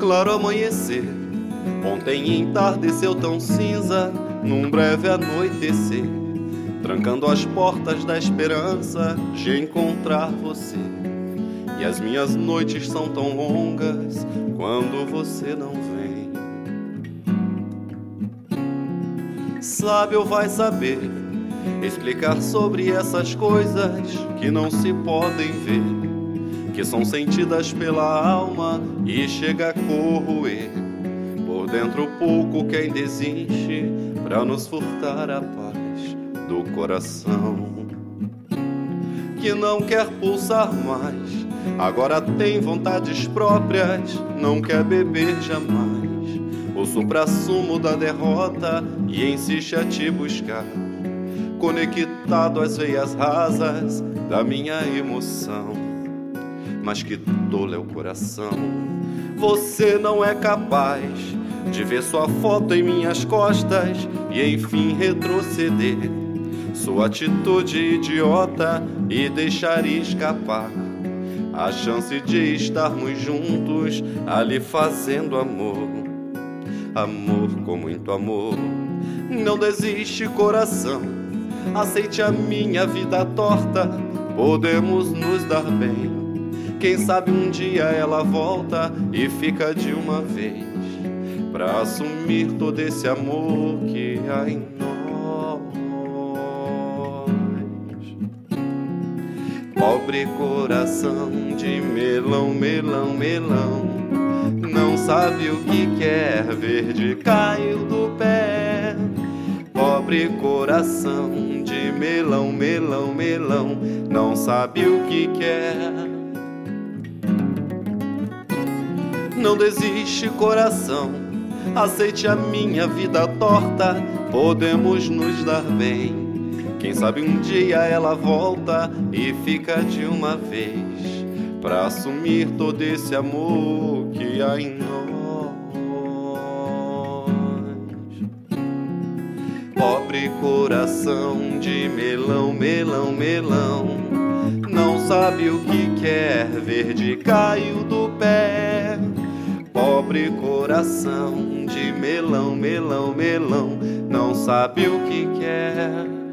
claro amanhecer. Ontem entardeceu tão cinza, num breve anoitecer, trancando as portas da esperança de encontrar você. E as minhas noites são tão longas quando você não vem. Sabe ou vai saber explicar sobre essas coisas que não se podem ver, que são sentidas pela alma e chega a corroer por dentro pouco que ainda existe pra nos furtar a paz do coração, que não quer pulsar mais, agora tem vontades próprias, não quer beber jamais o suprassumo da derrota e insiste a te buscar, conectado às veias rasas da minha emoção. Mas que tolo é o coração, você não é capaz de ver sua foto em minhas costas e enfim retroceder sua atitude idiota e deixar escapar a chance de estarmos juntos ali fazendo amor. Amor com muito amor. Não desiste, coração, aceite a minha vida torta, podemos nos dar bem. Quem sabe um dia ela volta e fica de uma vez pra assumir todo esse amor que há em nós. Pobre coração de melão, melão, melão, não sabe o que quer, verde caiu do pé. Pobre coração de melão, melão, melão, não sabe o que quer. Não desiste, coração, aceite a minha vida torta, podemos nos dar bem. Quem sabe um dia ela volta e fica de uma vez pra assumir todo esse amor que há em nós. Pobre coração de melão, melão, melão, não sabe o que quer, verde caiu do pé. Pobre coração de melão, melão, melão, não sabe o que quer.